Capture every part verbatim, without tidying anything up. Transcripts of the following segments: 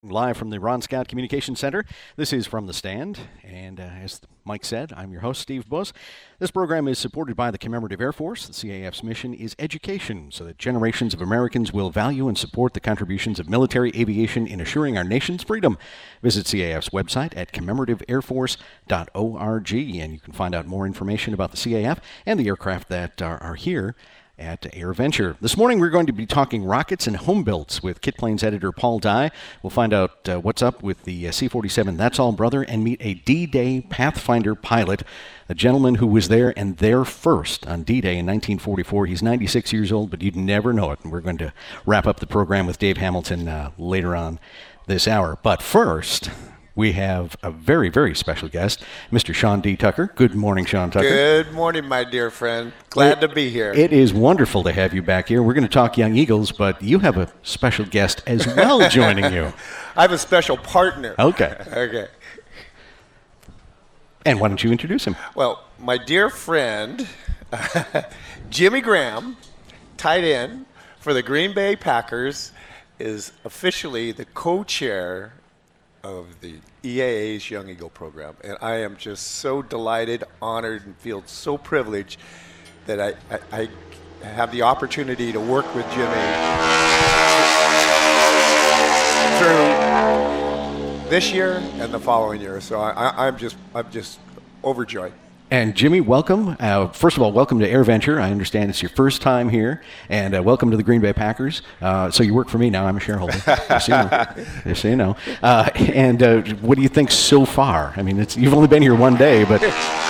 Live from the Ron Scott Communications Center. This is From the Stand, and uh, as Mike said, I'm your host, Steve Buss. This program is supported by the Commemorative Air Force. The C A F's mission is education, so that generations of Americans will value and support the contributions of military aviation in assuring our nation's freedom. Visit C A F's website at commemorative air force dot org, and you can find out more information about the C A F and the aircraft that are, are here at AirVenture. This morning we're going to be talking rockets and home builds with Kit Planes editor Paul Dye. We'll find out uh, what's up with the uh, C forty-seven That's All Brother and meet a D-Day Pathfinder pilot, a gentleman who was there and there first on D-Day in nineteen forty-four. He's ninety-six years old, but you'd never know it. And we're going to wrap up the program with Dave Hamilton uh, later on this hour. But first, we have a very, very special guest, Mister Sean D. Tucker. Good morning, Sean Tucker. Good morning, my dear friend. Glad it, to be here. It is wonderful to have you back here. We're going to talk Young Eagles, but you have a special guest as well joining you. I have a special partner. Okay. Okay. And why don't you introduce him? Well, my dear friend, Jimmy Graham, tight end for the Green Bay Packers, is officially the co-chair of the E A A's Young Eagle program. And I am just so delighted, honored, and feel so privileged that I, I, I have the opportunity to work with Jimmy through this year and the following year. So I, I, I'm just I'm just overjoyed. And Jimmy, welcome. Uh, first of all, welcome to AirVenture. I understand it's your first time here, and uh, welcome to the Green Bay Packers. Uh, so you work for me now. I'm a shareholder. Just so you know. Just so you know. Uh, and uh, what do you think so far? I mean, it's, you've only been here one day, but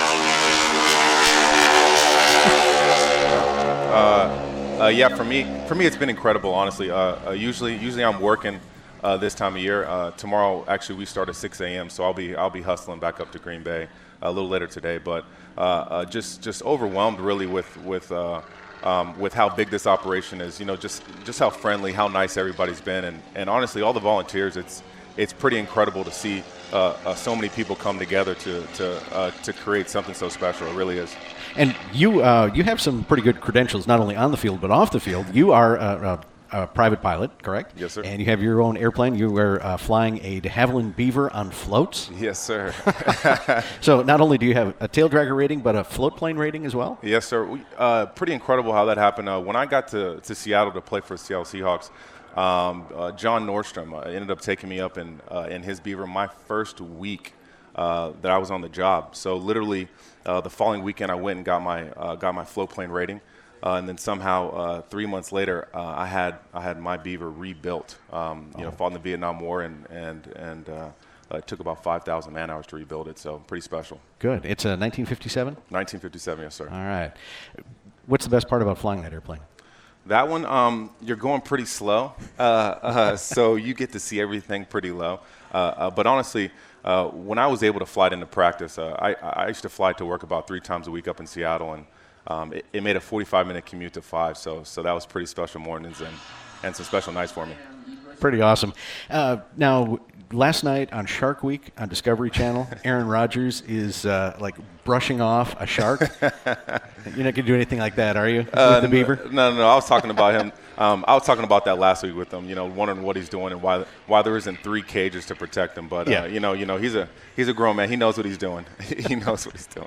uh, uh, yeah, for me, for me, it's been incredible. Honestly, uh, uh, usually, usually I'm working uh, this time of year. Uh, tomorrow, actually, we start at six a.m. So I'll be I'll be hustling back up to Green Bay a little later today, but uh, uh, just just overwhelmed really with with uh, um, with how big this operation is. You know, just just how friendly, how nice everybody's been, and, and honestly, all the volunteers. It's it's pretty incredible to see uh, uh, so many people come together to to uh, to create something so special. It really is. And you uh, you have some pretty good credentials, not only on the field but off the field. You are uh, uh, a private pilot, correct? Yes, sir. And you have your own airplane. You were uh, flying a de Havilland Beaver on floats. Yes, sir. So not only do you have a tail dragger rating, but a float plane rating as well? Yes, sir. We, uh, pretty incredible how that happened. Uh, when I got to, to Seattle to play for the Seattle Seahawks, um, uh, John Nordstrom uh, ended up taking me up in, uh, in his Beaver my first week uh, that I was on the job. So literally uh, the following weekend I went and got my, uh, got my float plane rating. Uh, and then somehow, uh, three months later, uh, I had I had my Beaver rebuilt. Um, you oh. know, fought in the Vietnam War, and and and uh, it took about five thousand man hours to rebuild it. So pretty special. Good. It's a nineteen fifty-seven. nineteen fifty-seven, yes, sir. All right. What's the best part about flying that airplane? That one, um, you're going pretty slow, uh, uh, so you get to see everything pretty low. Uh, uh, but honestly, uh, when I was able to fly it into practice, uh, I I used to fly to work about three times a week up in Seattle, and Um, it, it made a forty-five minute commute to five, so so that was pretty special mornings and, and some special nights for me. Pretty awesome. Uh, now, last night on Shark Week on Discovery Channel, Aaron Rodgers is uh, like brushing off a shark. You're not going to do anything like that, are you, with uh, the Beaver? No, no, no. I was talking about him. Um, I was talking about that last week with him. You know, wondering what he's doing and why why there isn't three cages to protect him. But yeah. uh, you know, you know, he's a he's a grown man. He knows what he's doing. He knows what he's doing.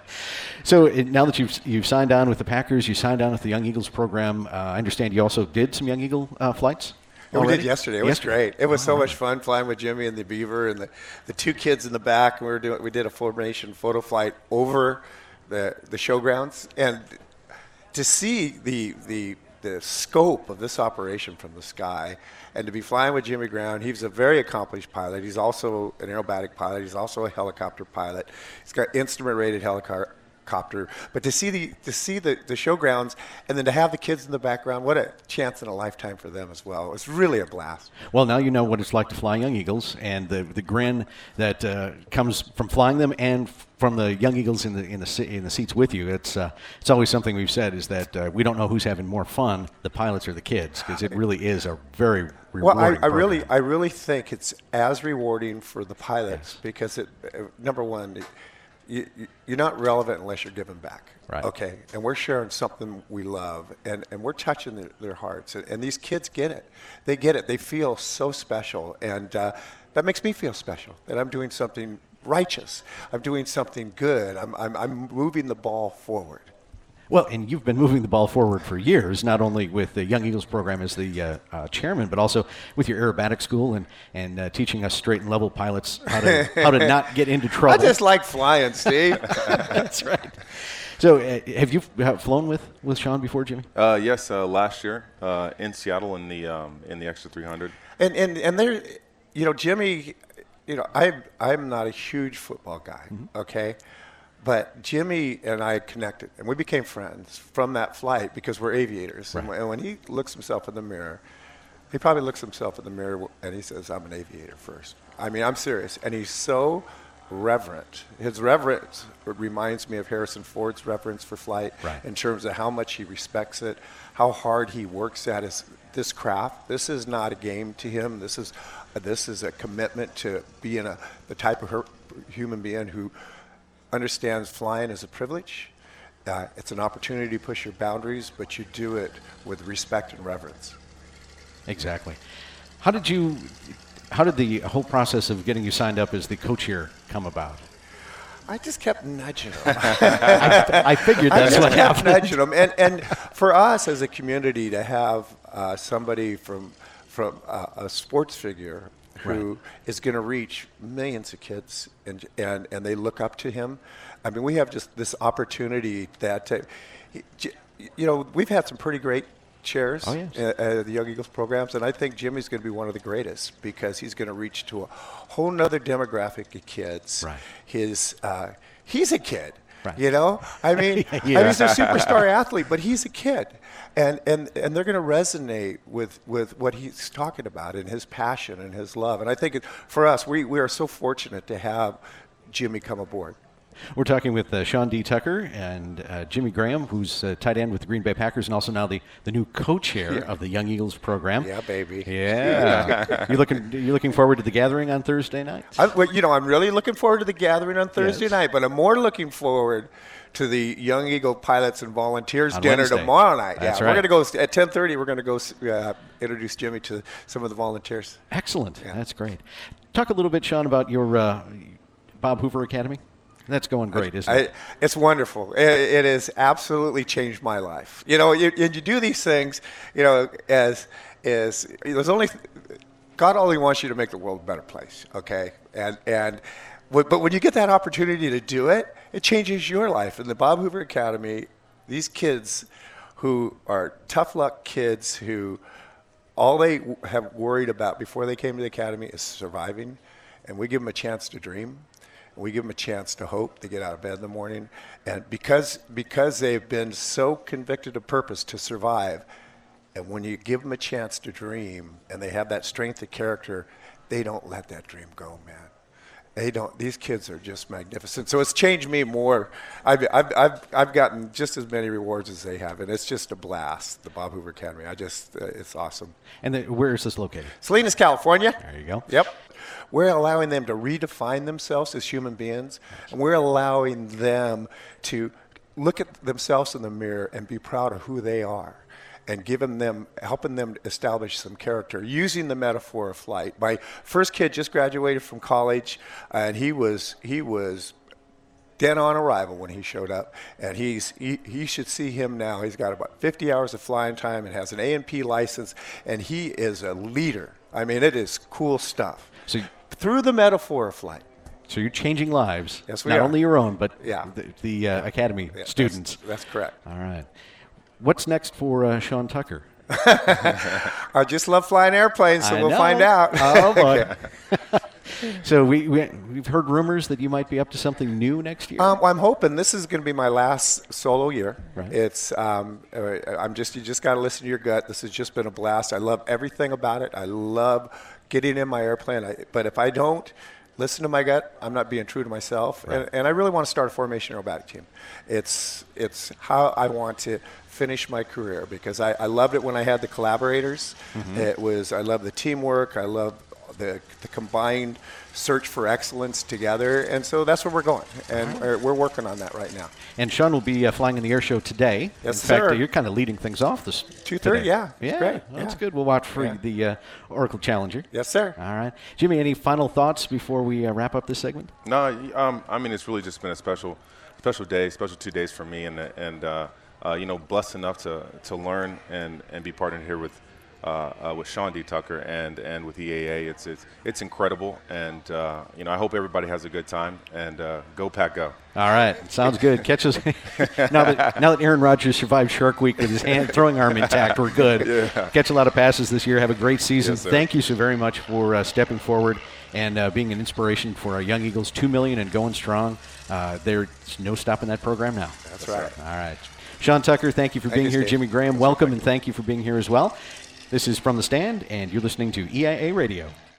So it, now that you've you've signed on with the Packers, you signed on with the Young Eagles program. Uh, I understand you also did some Young Eagle uh, flights. Yeah, we did yesterday. It was yesterday. great. It was oh, so right. much fun flying with Jimmy and the Beaver and the, the two kids in the back. We were doing we did a formation photo flight over the the showgrounds, and to see the the the scope of this operation from the sky, and to be flying with Jimmy Graham. He's a very accomplished pilot. He's also an aerobatic pilot. He's also a helicopter pilot. He's got instrument-rated helicopter. Copter, but to see the to see the, the showgrounds and then to have the kids in the background, what a chance in a lifetime for them as well. It's really a blast. Well, now you know what it's like to fly Young Eagles, and the the grin that uh, comes from flying them and from the Young Eagles in the in the in the seats with you. It's uh, it's always something we've said is that uh, we don't know who's having more fun, the pilots or the kids, because it really is a very rewarding well, I, I program. really I really think it's as rewarding for the pilots yes. because it uh, number one. It, you, you- you're not relevant unless you're giving back. Right. Okay. And we're sharing something we love, and, and we're touching their, their hearts. And, and these kids get it. They get it. They feel so special. And uh, that makes me feel special, that I'm doing something righteous. I'm doing something good. I'm, I'm, I'm moving the ball forward. Well, and you've been moving the ball forward for years, not only with the Young Eagles program as the uh, uh, chairman, but also with your aerobatic school and, and uh, teaching us straight and level pilots how to how to not get into I trouble. just like flying, Steve. That's right. So uh, have you have flown with, with Sean before, Jimmy? Uh, yes, uh, last year uh, in Seattle in the um, in the Extra three hundred. And and and there, you know, Jimmy, you know, I I'm not a huge football guy, Mm-hmm. okay, but Jimmy and I connected, and we became friends from that flight because we're aviators. And, Right. when- and when he looks himself in the mirror, he probably looks himself in the mirror and he says, "I'm an aviator first." I mean, I'm serious, and he's so reverent. His reverence reminds me of Harrison Ford's reverence for flight, Right. in terms of how much he respects it, how hard he works at his this craft. This is not a game to him. This is this is a commitment to being a the type of her, human being who understands flying as a privilege. Uh, it's an opportunity to push your boundaries, but you do it with respect and reverence. Exactly. How did you? How did the whole process of getting you signed up as the co-chair come about? I just kept nudging him. I, I figured I that's just what kept happened. nudging them, and and for us as a community to have uh, somebody from from uh, a sports figure who is going to reach millions of kids, and and and they look up to him. I mean, we have just this opportunity that, uh, you know, we've had some pretty great chairs Oh, yes. at, at the Young Eagles programs, and I think Jimmy's going to be one of the greatest because he's going to reach to a whole nother demographic of kids. Right. His uh, he's a kid. Right. You know, I mean, I mean, he's a superstar athlete, but he's a kid, and and and they're going to resonate with with what he's talking about and his passion and his love. And I think it, for us, we we are so fortunate to have Jimmy come aboard. We're talking with uh, Sean D. Tucker and uh, Jimmy Graham, who's uh, tight end with the Green Bay Packers and also now the, the new co-chair Yeah. of the Young Eagles program. Yeah, baby. Yeah. you looking you looking forward to the gathering on Thursday night? I, well, you know, I'm really looking forward to the gathering on Thursday Yes. night, but I'm more looking forward to the Young Eagle Pilots and Volunteers On dinner Wednesday. tomorrow night. That's yeah, right. we're going to go at ten thirty. We're going to go uh, introduce Jimmy to some of the volunteers. Excellent. Yeah. That's great. Talk a little bit, Sean, about your uh, Bob Hoover Academy. That's going great, isn't it? I, it's wonderful. It, it has absolutely changed my life. You know, you, you do these things, you know, as as there's only God only wants you to make the world a better place, okay? And and but when you get that opportunity to do it, it changes your life. In the Bob Hoover Academy, these kids who are tough luck kids who all they w- have worried about before they came to the academy is surviving, and we give them a chance to dream. We give them a chance to hope, to get out of bed in the morning. And because because they've been so convicted of purpose to survive, and when you give them a chance to dream and they have that strength of character, they don't let that dream go, man. They don't. These kids are just magnificent. So it's changed me more. I've, I've, I've, I've gotten just as many rewards as they have, and it's just a blast, the Bob Hoover Academy. I just, uh, it's awesome. And the, where is this located? Salinas, California. There you go. Yep. We're allowing them to redefine themselves as human beings, and we're allowing them to look at themselves in the mirror and be proud of who they are, and giving them, helping them establish some character using the metaphor of flight. My first kid just graduated from college, and he was he was dead on arrival when he showed up, and he's he, he should see him now. He's got about fifty hours of flying time and has an A and P license, and he is a leader. I mean, it is cool stuff. So, Through the metaphor of flight. so you're changing lives. Yes, we Not are. only your own, but Yeah. the, the uh, academy Yeah, students. That's, that's correct. All right. What's next for uh, Sean Tucker? I just love flying airplanes, so I we'll know. find out. Oh, boy. So we, we, we've heard rumors that you might be up to something new next year. Um, well, I'm hoping this is going to be my last solo year. Right. It's um, uh, I'm just you just got to listen to your gut. This has just been a blast. I love everything about it. I love getting in my airplane. I, but if I don't listen to my gut, I'm not being true to myself. Right. And, and I really want to start a formation aerobatic team. It's it's how I want to finish my career because I, I loved it when I had the collaborators. Mm-hmm. It was I love the teamwork. I love the the combined search for excellence together, and so that's where we're going, and right. we're working on that right now. And Sean will be uh, flying in the air show today. Yes, in fact, sir. Uh, you're kind of leading things off this two thirty. Yeah, yeah, great. Well, yeah. That's good. We'll watch for yeah. the uh, Oracle Challenger. Yes, sir. All right, Jimmy. Any final thoughts before we uh, wrap up this segment? No, um, I mean it's really just been a special, special day, special two days for me, and and uh, uh, you know, blessed enough to to learn and and be partnered here with. Uh, uh, with Sean D. Tucker and, and with E A A. It's it's it's incredible, and uh, you know I hope everybody has a good time, and uh, go Pack go. All right, sounds good. Catch us now that now that Aaron Rodgers survived Shark Week with his hand throwing arm intact. We're good. Yeah. Catch a lot of passes this year. Have a great season. Yes, sir. Thank you so very much for uh, stepping forward and uh, being an inspiration for our young Eagles. Two million and going strong. Uh, there's no stopping that program now. That's right. All right, Sean Tucker. Thank you for thank being you, here. Steve. Jimmy Graham, welcome, and thank you for being here as well. This is From the Stand, and you're listening to E I A Radio.